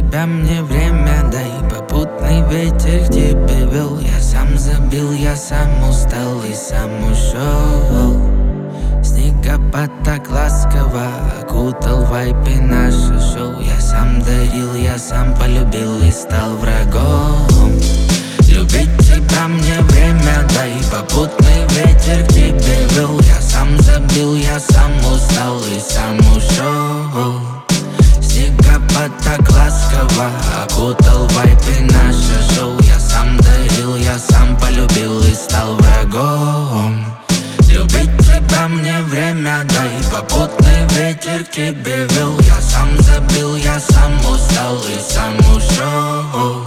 тебя мне время дай, попутный ветер к тебе вел. Я сам забил, я сам устал и сам ушел. Снегопад так ласково окутал вайпы наше шоу. Я сам дарил, я сам полюбил и стал врагом. Любить тебя мне время дай, попутный ветер к тебе вел. Я сам забил, я сам устал и сам ушел. Снегопад так ласково окутал вайпы наше шоу. Я сам дарил, я сам полюбил и стал врагом. Любить тебя мне время дай, попутный ветер к тебе вел. Я сам забил, я сам устал и сам ушел.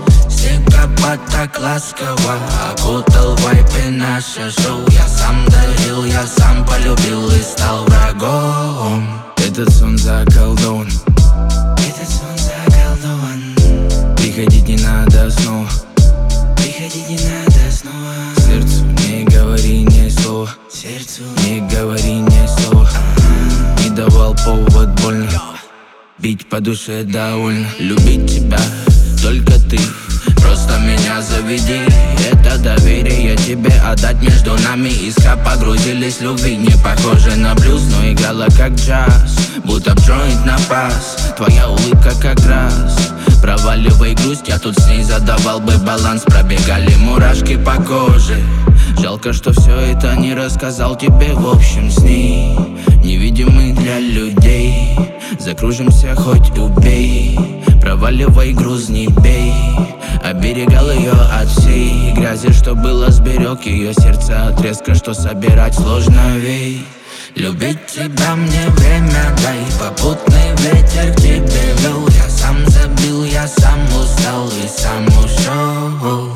Снегопад так ласково окутал вайпы наше шоу. Я сам дарил, я сам полюбил и стал врагом. Этот сон заколдован, этот сон заколдован. Приходить не надо снова, приходить не надо снова. Сердцу не говори ни слова, сердцу не говори ни слова. Не давал повод больно, бить по душе довольно. Любить тебя только ты, просто меня заведи. Это доверие тебе отдать, между нами иска погрузились любви. Не похоже на блюз, но играла как джаз, будто джойнт на пас. Твоя улыбка как раз проваливай грусть, я тут с ней задавал бы баланс. Пробегали мурашки по коже. Жалко, что все это не рассказал тебе в общем с ней. Невидимый для людей, закружимся хоть убей. Проваливай груз, не бей. Оберегал ее от всей грязи, что было, сберег ее сердце от резка, что собирать сложно ведь. Любить тебя мне время дай, попутный ветер к тебе вел. Я сам забил, я сам устал и сам ушел.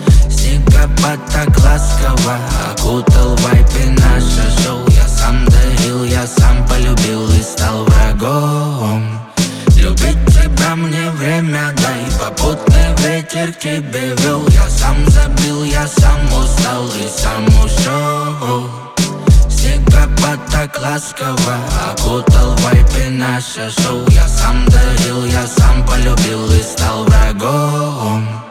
Снегопад так ласково окутал вайпы наше шоу. Я сам дарил, я сам полюбил и стал врагом. Любить тебя мне время дай, попутный ветер к тебе вел. Я сам забил, я сам устал и сам ушел. Снегопад так ласково окутал вайпы наше шоу. Я сам дарил, я сам полюбил и стал врагом.